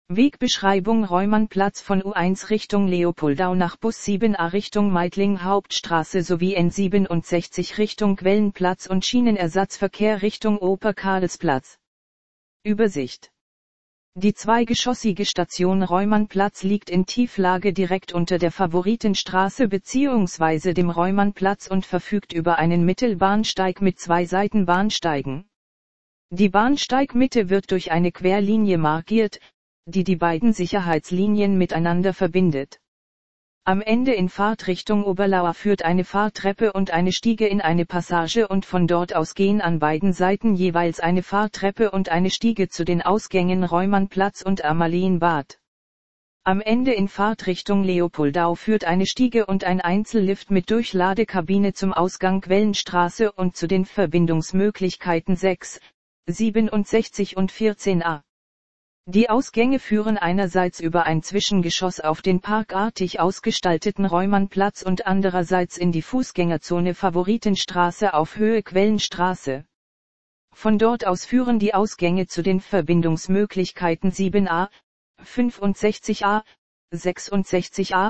Wegbeschreibung: Reumannplatz von U1 Richtung Leopoldau nach Bus 7a Richtung Meidling Hauptstraße sowie N67 Richtung Quellenplatz und Schienenersatzverkehr Richtung Oper-Karlsplatz. Übersicht: Die zweigeschossige Station Reumannplatz liegt in Tieflage direkt unter der Favoritenstraße bzw. dem Reumannplatz und verfügt über einen Mittelbahnsteig mit 2 Seitenbahnsteigen. Die Bahnsteigmitte wird durch eine Querlinie markiert, die die beiden Sicherheitslinien miteinander verbindet. Am Ende in Fahrtrichtung Oberlauer führt eine Fahrtreppe und eine Stiege in eine Passage und von dort aus gehen an beiden Seiten jeweils eine Fahrtreppe und eine Stiege zu den Ausgängen Reumannplatz und Amalienbad. Am Ende in Fahrtrichtung Leopoldau führt eine Stiege und ein Einzellift mit Durchladekabine zum Ausgang Quellenstraße und zu den Verbindungsmöglichkeiten 6, 67 und 14a. Die Ausgänge führen einerseits über ein Zwischengeschoss auf den parkartig ausgestalteten Reumannplatz und andererseits in die Fußgängerzone Favoritenstraße auf Höhe Quellenstraße. Von dort aus führen die Ausgänge zu den Verbindungsmöglichkeiten 7a, 65a, 66a,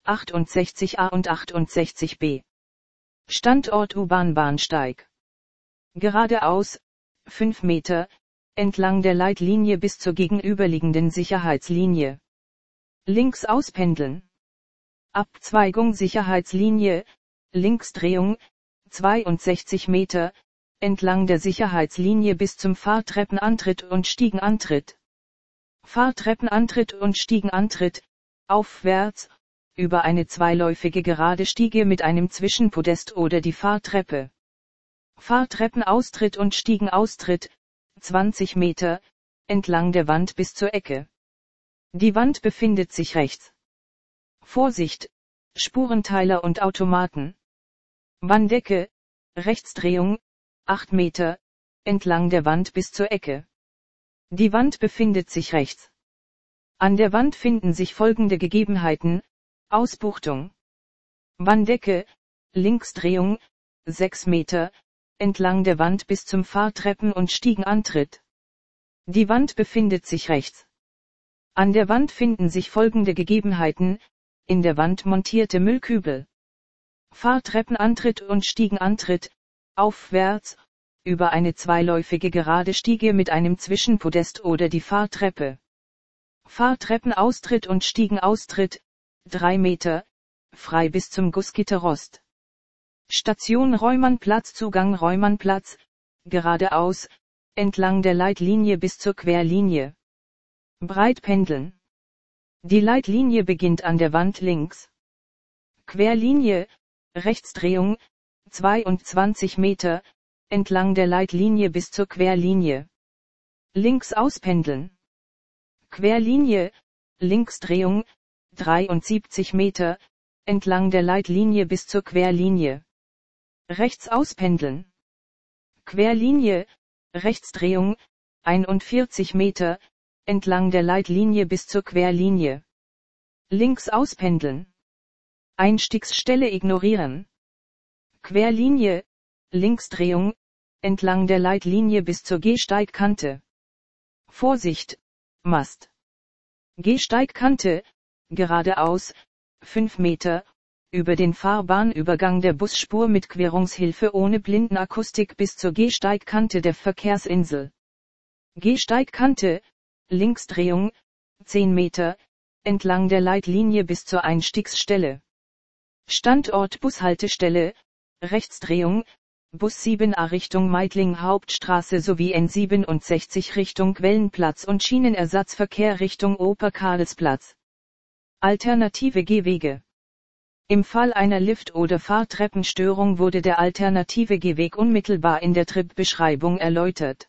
68a und 68b. Standort U-Bahn-Bahnsteig. Geradeaus, 5 Meter, entlang der Leitlinie bis zur gegenüberliegenden Sicherheitslinie. Links auspendeln. Abzweigung Sicherheitslinie, Linksdrehung, 62 Meter, entlang der Sicherheitslinie bis zum Fahrtreppenantritt und Stiegenantritt. Fahrtreppenantritt und Stiegenantritt, aufwärts, über eine zweiläufige gerade Stiege mit einem Zwischenpodest oder die Fahrtreppe. Fahrtreppenaustritt und Stiegenaustritt, 20 Meter, entlang der Wand bis zur Ecke. Die Wand befindet sich rechts. Vorsicht, Spurenteiler und Automaten. Wanddecke, Rechtsdrehung, 8 Meter, entlang der Wand bis zur Ecke. Die Wand befindet sich rechts. An der Wand finden sich folgende Gegebenheiten: Ausbuchtung. Wanddecke, Linksdrehung, 6 Meter, entlang der Wand bis zum Fahrtreppen- und Stiegenantritt. Die Wand befindet sich rechts. An der Wand finden sich folgende Gegebenheiten: in der Wand montierte Müllkübel. Fahrtreppenantritt und Stiegenantritt, aufwärts, über eine zweiläufige gerade Stiege mit einem Zwischenpodest oder die Fahrtreppe. Fahrtreppenaustritt und Stiegenaustritt, 3 Meter, frei bis zum Gussgitterrost. Station Reumannplatz, Zugang Reumannplatz, geradeaus, entlang der Leitlinie bis zur Querlinie. Breit pendeln. Die Leitlinie beginnt an der Wand links. Querlinie, Rechtsdrehung, 22 Meter, entlang der Leitlinie bis zur Querlinie. Links auspendeln. Querlinie, Linksdrehung, 73 Meter, entlang der Leitlinie bis zur Querlinie. Rechts auspendeln. Querlinie, Rechtsdrehung, 41 Meter, entlang der Leitlinie bis zur Querlinie. Links auspendeln. Einstiegsstelle ignorieren. Querlinie, Linksdrehung, entlang der Leitlinie bis zur Gehsteigkante. Vorsicht, Mast. Gehsteigkante, geradeaus, 5 Meter, über den Fahrbahnübergang der Busspur mit Querungshilfe ohne Blindenakustik bis zur Gehsteigkante der Verkehrsinsel. Gehsteigkante, Linksdrehung, 10 Meter, entlang der Leitlinie bis zur Einstiegsstelle. Standort Bushaltestelle, Rechtsdrehung, Bus 7a Richtung Meidling Hauptstraße sowie N67 Richtung Quellenplatz und Schienenersatzverkehr Richtung Oper-Karlsplatz. Alternative Gehwege. Im Fall einer Lift- oder Fahrtreppenstörung wurde der alternative Gehweg unmittelbar in der Trip-Beschreibung erläutert.